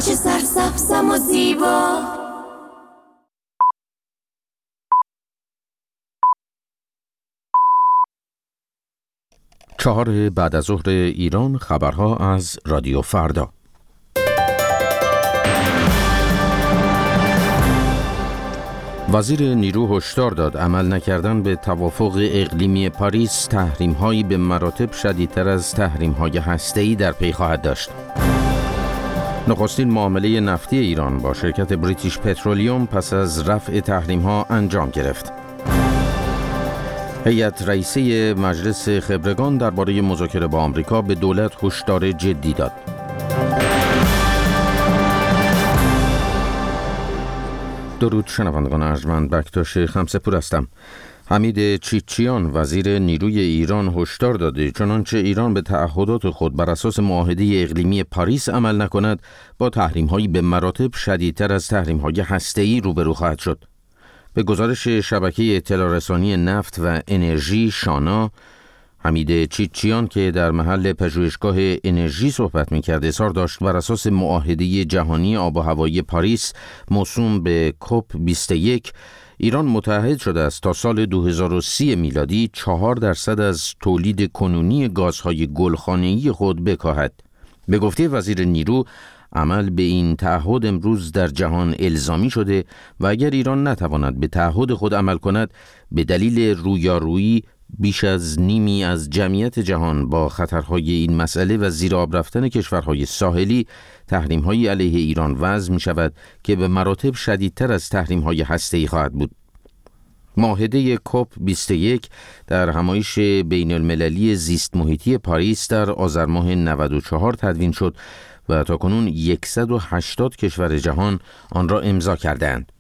چه سرسبزم و زیبا. چهار بعد از ظهر ایران، خبرها از رادیو فردا. وزیر نیرو هشدار داد عمل نکردن به توافق اقلیمی پاریس تحریم‌هایی به مراتب شدیدتر از تحریم‌های هسته‌ای در پی خواهد داشت. نخستین معامله نفتی ایران با شرکت بریتیش پترولیوم پس از رفع تحریم‌ها انجام گرفت. هیئت رئیسه مجلس خبرگان درباره مذاکره با آمریکا به دولت هشدار جدی داد. درود شنوندگان ارجمند، بکتاش خمسه‌پور هستم. حمید چیچیان وزیر نیروی ایران هشدار داده چنانچه ایران به تعهدات خود بر اساس معاهده اقلیمی پاریس عمل نکند با تحریم‌هایی به مراتب شدیدتر از تحریم‌های هسته‌ای روبرو خواهد شد. به گزارش شبکه اطلاع رسانی نفت و انرژی شانا، حمید چیچیان که در محل پژوهشگاه انرژی صحبت می‌کرد اظهار داشت بر اساس معاهده جهانی آب و هوایی پاریس موسوم به کوپ 21 ایران متعهد شده است تا سال 2030 میلادی 4% از تولید کنونی گازهای گلخانه‌ای خود بکاهد. به گفته وزیر نیرو، عمل به این تعهد امروز در جهان الزامی شده و اگر ایران نتواند به تعهد خود عمل کند به دلیل رویارویی بیش از نیمی از جمعیت جهان با خطرهای این مسئله و زیر آب رفتن کشورهای ساحلی تحریم‌های علیه ایران وضع می‌شود که به مراتب شدیدتر از تحریم‌های هسته‌ای خواهد بود. معاهده کوپ 21 در همایش بین المللی زیست محیطی پاریس در آذر ماه 94 تدوین شد و تاکنون 180 کشور جهان آن را امضا کردند.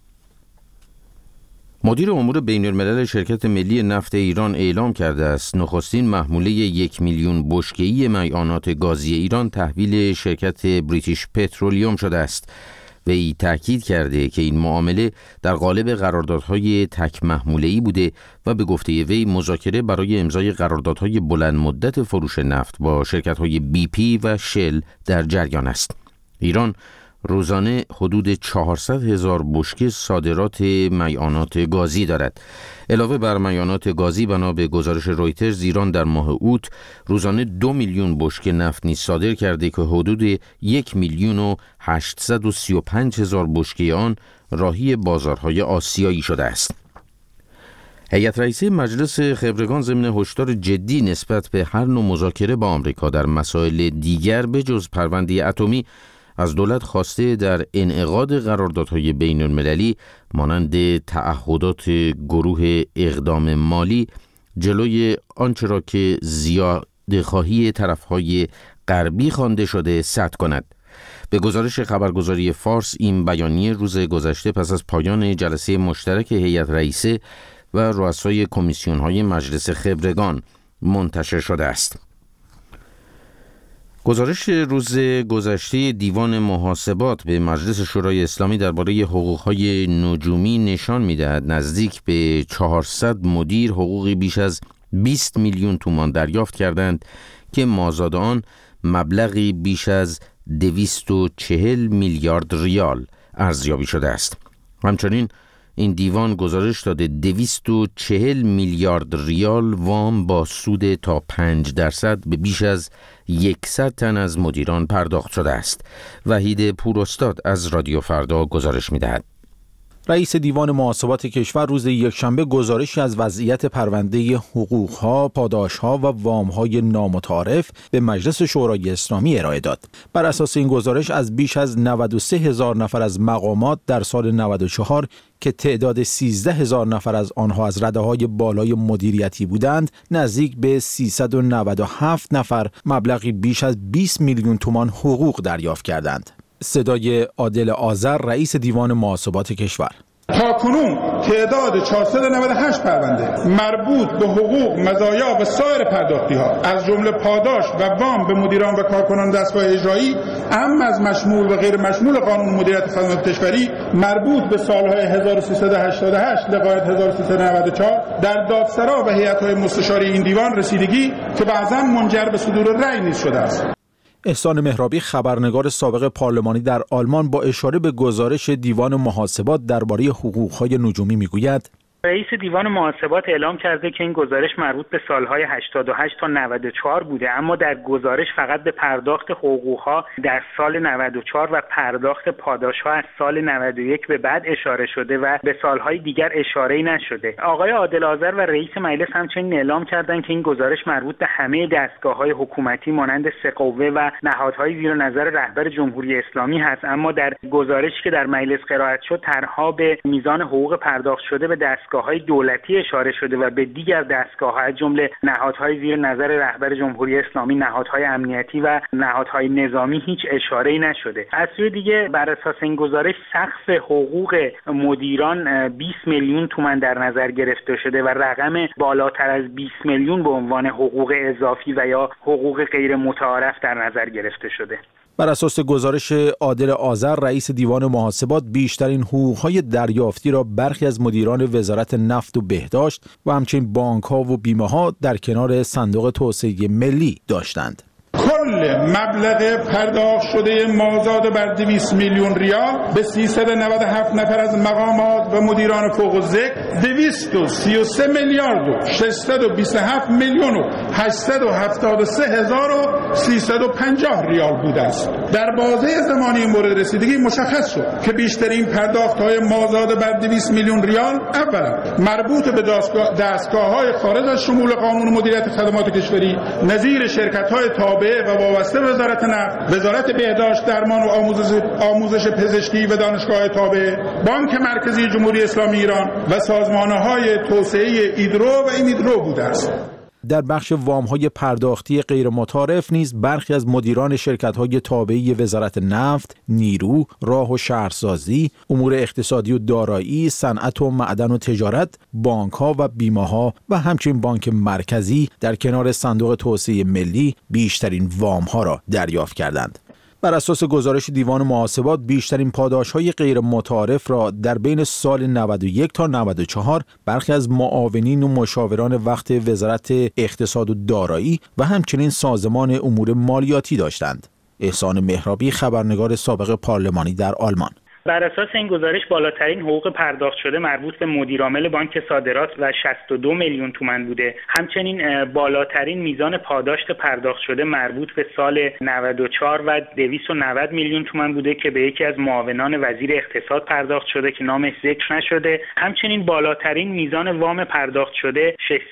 مدیر امور بین الملل شرکت ملی نفت ایران اعلام کرده است نخستین محموله 1 میلیون بشکه‌ای مایعانات گازی ایران تحویل شرکت بریتیش پترولیوم شده است. وی تأکید کرده که این معامله در قالب قراردادهای تک محموله‌ای بوده و به گفته وی مذاکره برای امضای قراردادهای بلند مدت فروش نفت با شرکت‌های BP و شل در جریان است. ایران روزانه حدود 400,000 بشکه صادرات مایعانات گازی دارد. علاوه بر مایعانات گازی بنا به گزارش رویترز، ایران در ماه اوت روزانه 2 میلیون بشکه نفت نیز صادر کرده که حدود 1,835,000 بشکه آن راهی بازارهای آسیایی شده است. هیئت رئیسه مجلس خبرگان ضمن هشدار جدی نسبت به هر نوع مذاکره با آمریکا در مسائل دیگر به جز پرونده اتمی از دولت خواسته در انعقاد قراردادهای بین المللی مانند تعهدات گروه اقدام مالی جلوی آنچه را که زیاده‌خواهی طرفهای غربی خوانده شده سد کند. به گزارش خبرگزاری فارس، این بیانیه روز گذشته پس از پایان جلسه مشترک هیئت رئیسه و رؤسای کمیسیون‌های مجلس خبرگان منتشر شده است. گزارش روز گذشته دیوان محاسبات به مجلس شورای اسلامی درباره حقوق‌های نجومی نشان می‌دهد نزدیک به 400 مدیر حقوقی بیش از 20 میلیون تومان دریافت کردند که مازاد آن مبلغی بیش از 240 میلیارد ریال ارزیابی شده است. همچنین این دیوان گزارش داده 240 میلیارد ریال وام با سود تا 5% به بیش از 100 تن از مدیران پرداخت شده است. وحید پوراستاد از رادیو فردا گزارش می‌دهد. رئیس دیوان محاسبات کشور روز یکشنبه گزارشی از وضعیت پرونده حقوق‌ها، پاداش‌ها و وام‌های نامتعارف به مجلس شورای اسلامی ارائه داد. بر اساس این گزارش از بیش از 93,000 نفر از مقامات در سال 94 که تعداد 13,000 نفر از آنها از رده‌های بالای مدیریتی بودند، نزدیک به 397 نفر مبلغی بیش از 20 میلیون تومان حقوق دریافت کردند. صدای عادل آذر، رئیس دیوان محاسبات کشور: تاکنون تعداد 498 پرونده مربوط به حقوق، مزایا و سایر پرداختی‌ها از جمله پاداش و وام به مدیران و کارکنان دستگاه اجرایی، اما از مشمول و غیر مشمول قانون مدیریت خدمات کشوری مربوط به سالهای 1388 لغایت 1394 در دادسرا و هیئت‌های مستشاری این دیوان رسیدگی که بعضاً منجر به صدور رأی نیز شده است. احسان مهرابی خبرنگار سابق پارلمانی در آلمان با اشاره به گزارش دیوان محاسبات درباره حقوق‌های نجومی میگوید رئیس دیوان محاسبات اعلام کرده که این گزارش مربوط به سالهای 88 تا 94 بوده، اما در گزارش فقط به پرداخت حقوق‌ها در سال 94 و پرداخت پاداش‌ها از سال 91 به بعد اشاره شده و به سالهای دیگر اشاره‌ای نشده. آقای عادل آذر و رئیس مجلس همچنین اعلام کردند که این گزارش مربوط به همه دستگاه‌های حکومتی مانند سه قوه و نهادهای زیر نظر رهبر جمهوری اسلامی هست، اما در گزارشی که در مجلس قرائت شد تنها به میزان حقوق پرداخت شده به دستگاه‌های دولتی اشاره شده و به دیگر دستگاه‌ها از جمله نهادهای زیر نظر رهبر جمهوری اسلامی، نهادهای امنیتی و نهادهای نظامی هیچ اشاره‌ای نشده. از سوی دیگه بر اساس این گزارش سقف حقوق مدیران 20 میلیون تومان در نظر گرفته شده و رقم بالاتر از 20 میلیون به عنوان حقوق اضافی و یا حقوق غیر متعارف در نظر گرفته شده. بر اساس گزارش عادل آذر رئیس دیوان محاسبات بیشترین حقوق‌های دریافتی را برخی از مدیران وزارت نفت و بهداشت و همچنین بانک‌ها و بیمه‌ها در کنار صندوق توسعه ملی داشتند. کل مبلغ پرداخت شده مازاد بر 200 میلیون ریال به 397 نفر از مقامات و مدیران فوق الذکر 233 میلیارد و 627 میلیون و 873 هزار و 350 ریال بوده است. در بازه زمانی مورد رسیدگی مشخص شد که بیشترین پرداخت‌های مازاد بر 200 میلیون ریال اولا مربوط به دستگاه‌های خارج از شمول قانون مدیریت خدمات کشوری نظیر شرکت‌های تابع و وابسته به وزارت نفت، وزارت بهداشت، درمان و آموزش پزشکی و دانشگاه تابع، بانک مرکزی جمهوری اسلامی ایران و سازمان‌های توسعه ایدرو و ایمیدرو بوده است. در بخش وام‌های پرداختی غیر متعارف نیز برخی از مدیران شرکت‌های تابعه وزارت نفت، نیرو، راه و شهرسازی، امور اقتصادی و دارایی، صنعت و معدن و تجارت، بانک‌ها و بیمه‌ها و همچنین بانک مرکزی در کنار صندوق توسعه ملی بیشترین وام‌ها را دریافت کردند. بر اساس گزارش دیوان محاسبات بیشترین پاداش‌های غیر متعارف را در بین سال 91 تا 94 برخی از معاونین و مشاوران وقت وزارت اقتصاد و دارایی و همچنین سازمان امور مالیاتی داشتند. احسان مهرابی خبرنگار سابق پارلمانی در آلمان. بر اساس این گزارش بالاترین حقوق پرداخت شده مربوط به مدیرعامل بانک صادرات و 62 میلیون تومان بوده. همچنین بالاترین میزان پاداشت پرداخت شده مربوط به سال 94 و 290 میلیون تومان بوده که به یکی از معاونان وزیر اقتصاد پرداخت شده که نامش ذکر نشده. همچنین بالاترین میزان وام پرداخت شده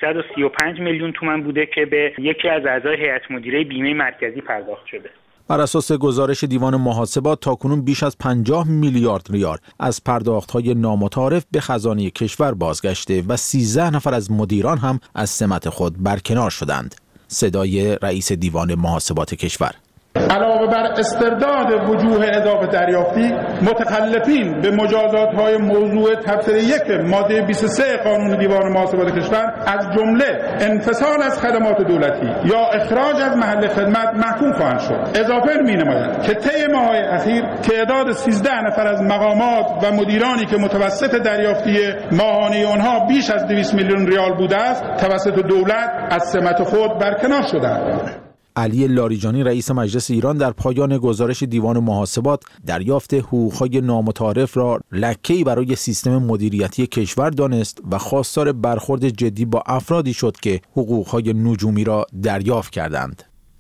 635 میلیون تومان بوده که به یکی از اعضای هیئت مدیره بیمه مرکزی پرداخت شده. بر اساس گزارش دیوان محاسبات تاکنون بیش از 50 میلیارد ریال از پرداخت‌های نامتعارف به خزانه کشور بازگشته و 13 نفر از مدیران هم از سمت خود برکنار شدند. صدای رئیس دیوان محاسبات کشور. علاوه بر استرداد وجوه اضافه دریافتی، متخلفین به مجازات‌های موضوع تبصره 1 ماده 23 قانون دیوان محاسبات کشور از جمله انفصال از خدمات دولتی یا اخراج از محل خدمت محکوم خواهند شد. اضافه می‌نماید که طی ماه‌های اخیر تعداد 13 نفر از مقامات و مدیرانی که متوسط دریافتی ماهانه آنها بیش از 200 میلیون ریال بوده است، توسط دولت از سمت خود برکنار شدند. علی لاریجانی رئیس مجلس ایران در پایان گزارش دیوان محاسبات دریافت حقوق‌های نامتعارف را لکه‌ای برای سیستم مدیریتی کشور دانست و خواستار برخورد جدی با افرادی شد که حقوق‌های نجومی را دریافت کردند.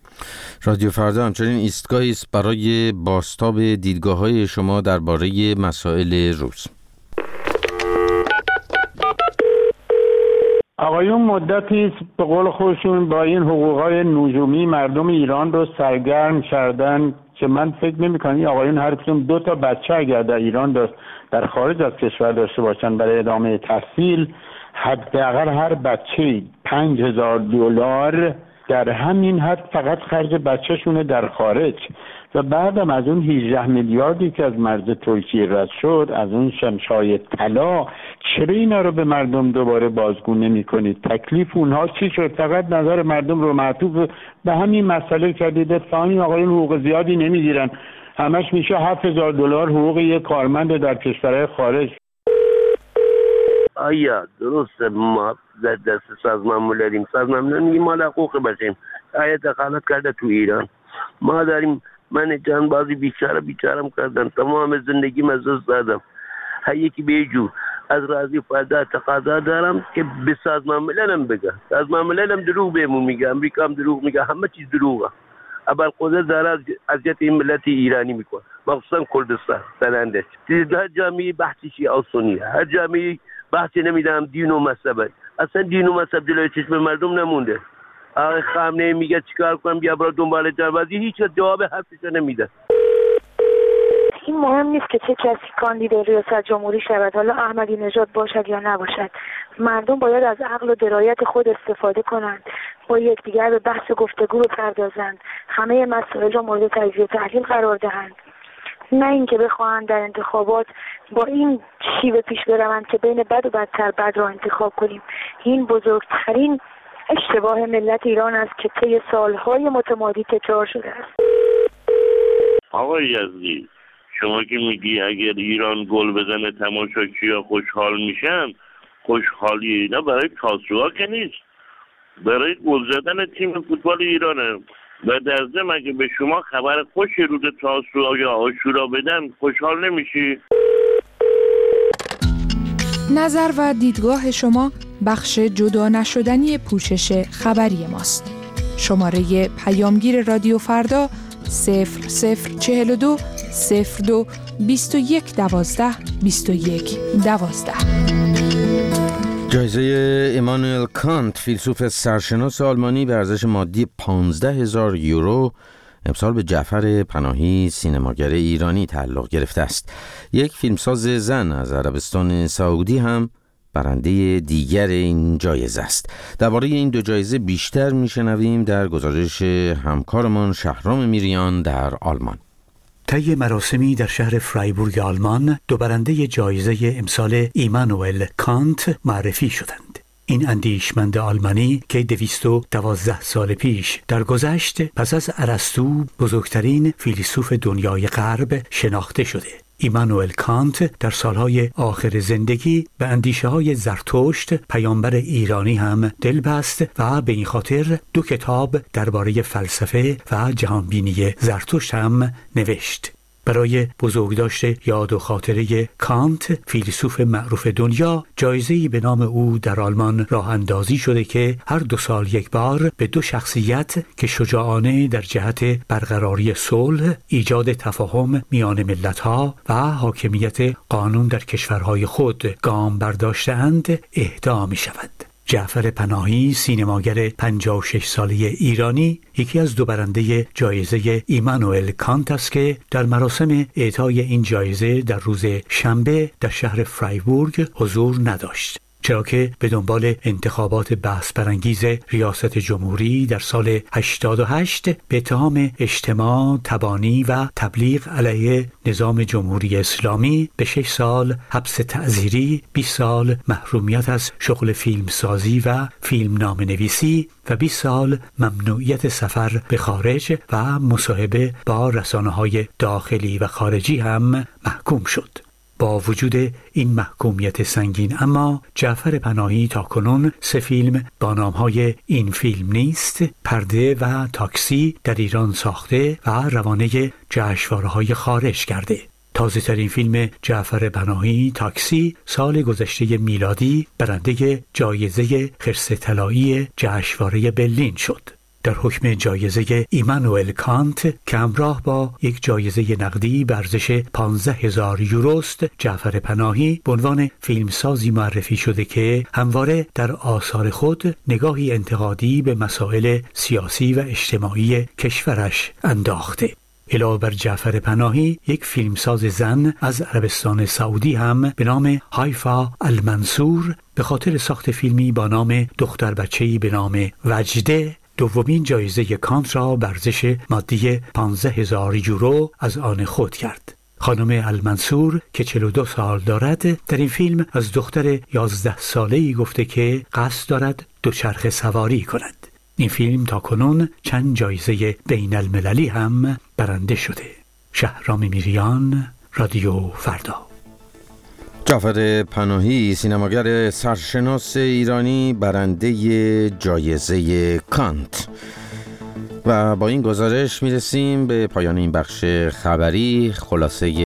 رادیو فردا همچنین ایستگاهی است برای بازتاب دیدگاه‌های شما درباره مسائل روز. آقایون مدتی به قول خودشون با این حقوق‌های نجومی مردم ایران رو سرگرم کردن که من فکر نمی‌کنم این آقایون هر کدوم 2 تا بچه اگر در ایران در خارج از کشور داشته باشن برای ادامه تحصیل، حداقل هر بچه $5000 در همین حد فقط خرج بچه‌شونه در خارج و بعدم از اون 18 میلیاردی که از مرز ترکیه رد شد، از اون شمشای طلا، چرا اینا رو به مردم دوباره بازگو نمی‌کنید؟ تکلیف اونها چی شد؟ فقط نظر مردم رو معطوف به همین مسئله کردید. فهمی آقایون حقوق زیادی نمیگیرن، همش میشه $7000 حقوق یک کارمند در کشورهای خارج. آیا درسته ما دست سازمان داریم، سازمان میگیم مال حقوق باشیم، آیا دخالت کرده تو ایران؟ ما داریم. من چند بازی بیچارم کردن، تمام زندگیم از دست دادم. هر یکی به جور از راضی فردا تقاضا دارم که به سازمان مللم بگه. سازمان مللم دروغ بهمون میگه، امریکا هم دروغ میگه، همه چیز دروغه. ابوالقدرت داره اذیت این ملت ایرانی میکنه، مخصوصا کردستان سنندج. هر جامعه بحثی شیعه و سنیه، هر جامعه بحثی نمیدونم دین و مذهب. اصلا دین و مذهب جلوی چشم مردم نمونده. آقای خامنه‌ای میگه چیکار کنم، بیا برو دنبال جنبازی، هیچ جواب حرفش نمیده. این مهم نیست که چه کسی کاندید ریاست جمهوری شود، حالا احمدی نژاد باشد یا نباشد. مردم باید از عقل و درایت خود استفاده کنند، با یکدیگر به بحث گفتگو بپردازند، همه مسائل را مورد تجزیه و تحلیل قرار دهند، نه اینکه بخواهند در انتخابات با این شیوه پیش بروند که بین بد و بدتر بد را انتخاب کنیم. این بزرگترین اشتباه ملت ایران است که طی سالهای متمادی تکرار شده است. آقای یزدی، شما که میگی اگر ایران گل بزنه تماشاگرها خوشحال میشن، خوشحالی اینا برای کاسوها که نیست، برای گل زدن تیم فوتبال ایرانه. و در ضمن اگه به شما خبر خوشی روز تاسوعا یا عاشورا بدن خوشحال نمیشی؟ نظر و دیدگاه شما بخش جدا نشدنی پوشش خبری ماست. شماره پیامگیر رادیو فردا 0042 02 21 12 21 12. جایزه ایمانوئل کانت، فیلسوف سرشناس آلمانی، به ارزش مادی 15,000 یورو امسال به جعفر پناهی، سینماگر ایرانی تعلق گرفته است. یک فیلمساز زن از عربستان سعودی هم برنده دیگر این جایزه است. درباره این دو جایزه بیشتر میشنویم در گزارش همکارمان شهرام میریان در آلمان. طی مراسمی در شهر فرایبورگ آلمان دو برنده جایزه امسال ایمانوئل کانت معرفی شدند. این اندیشمند آلمانی که 212 سال پیش درگذشت پس از ارسطو بزرگترین فیلسوف دنیای غرب شناخته شده. ایمانوئل کانت در سالهای آخر زندگی به اندیشه‌های زرتشت پیامبر ایرانی هم دل بست و به این خاطر 2 کتاب درباره فلسفه و جهانبینی زرتشت هم نوشت. برای بزرگداشت یاد و خاطره کانت، فیلسوف معروف دنیا، جایزه‌ای به نام او در آلمان راه اندازی شده که هر 2 سال یک بار به 2 شخصیت که شجاعانه در جهت برقراری صلح، ایجاد تفاهم میان ملت‌ها و حاکمیت قانون در کشورهای خود گام برداشته‌اند اهدا می‌شود. جعفر پناهی، سینماگر 56 ساله ایرانی، یکی از 2 برنده جایزه ایمانوئل کانت است که در مراسم اعطای این جایزه در روز شنبه در شهر فرایبورگ حضور نداشت، چرا که به دنبال انتخابات بحث برانگیز ریاست جمهوری در سال 88 به اتهام اجتماع، تبانی و تبلیغ علیه نظام جمهوری اسلامی به 6 سال حبس تعزیری، 20 سال محرومیت از شغل فیلمسازی و فیلم نامه‌نویسی و 20 سال ممنوعیت سفر به خارج و مصاحبه با رسانه‌های داخلی و خارجی هم محکوم شد. با وجود این محکومیت سنگین اما جعفر پناهی تاکنون 3 فیلم با نام‌های این فیلم نیست، پرده و تاکسی در ایران ساخته و روانه جشنواره‌های خارج کرده. تازه‌ترین فیلم جعفر پناهی، تاکسی، سال گذشته میلادی برنده جایزه خرس طلایی جشنواره برلین شد. در حکم جایزه ایمانوئل کانت که همراه با یک جایزه نقدی به ارزش 15,000 یوروست، جعفر پناهی به عنوان فیلمسازی معرفی شده که همواره در آثار خود نگاهی انتقادی به مسائل سیاسی و اجتماعی کشورش انداخته. علاوه بر جعفر پناهی، یک فیلمساز زن از عربستان سعودی هم به نام هایفا المنصور به خاطر ساخت فیلمی با نام دختر بچه‌ای به نام وجده دومین جایزه کانت را به ارزش مادی 15,000 یورو از آن خود کرد. خانم المنصور که 42 سال دارد در این فیلم از دختر 11 ساله‌ای گفته که قصد دارد دوچرخه سواری کند. این فیلم تاکنون چند جایزه بین المللی هم برنده شده. شهرام میریان، رادیو فردا. جعفر پناهی، سینماگر سرشناس ایرانی، برنده جایزه کانت. و با این گزارش میرسیم به پایان این بخش خبری. خلاصه